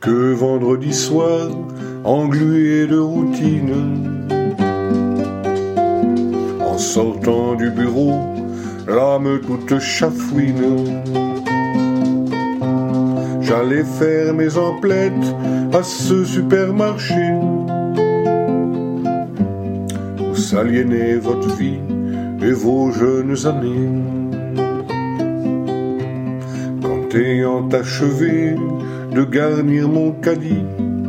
que vendredi soir, englué de routine. En sortant du bureau, l'âme toute chafouine. J'allais faire mes emplettes à ce supermarché où s'aliénait votre vie et vos jeunes années. Quand ayant achevé de garnir mon caddie,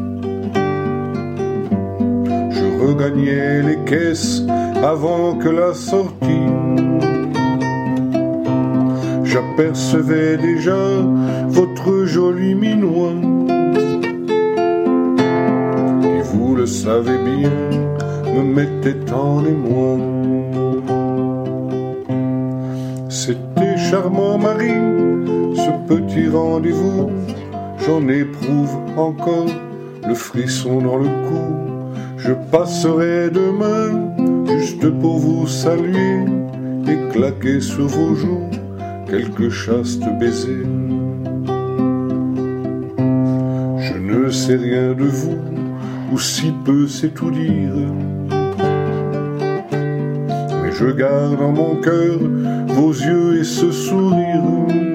je regagnais les caisses avant que la sortie. J'apercevais déjà votre joli minois, qui, vous le savez bien, me mettait en émoi. C'était charmant, Marie, ce petit rendez-vous. J'en éprouve encore le frisson dans le cou. Je passerai demain juste pour vous saluer et claquer sur vos joues quelques chastes baisers. Je ne sais rien de vous, ou si peu c'est tout dire, mais je garde en mon cœur vos yeux et ce sourire.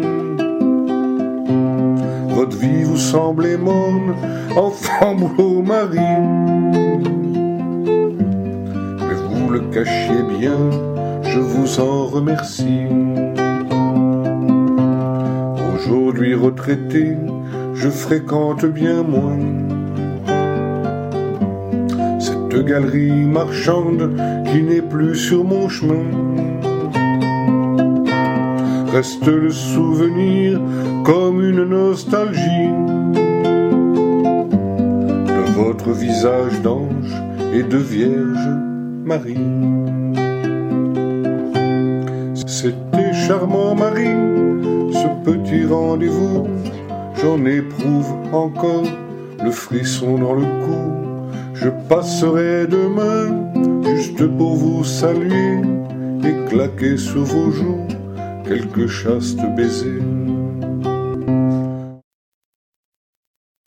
Votre vie vous semblait morne, enfant boulot mari, mais vous le cachiez bien, je vous en remercie. Aujourd'hui retraité, je fréquente bien moins cette galerie marchande qui n'est plus sur mon chemin. Reste le souvenir comme une nostalgie de votre visage d'ange et de Vierge Marie. C'était charmant, Marie, ce petit rendez-vous. J'en éprouve encore le frisson dans le cou. Je passerai demain juste pour vous saluer et claquer sur vos joues quelques chastes baisers.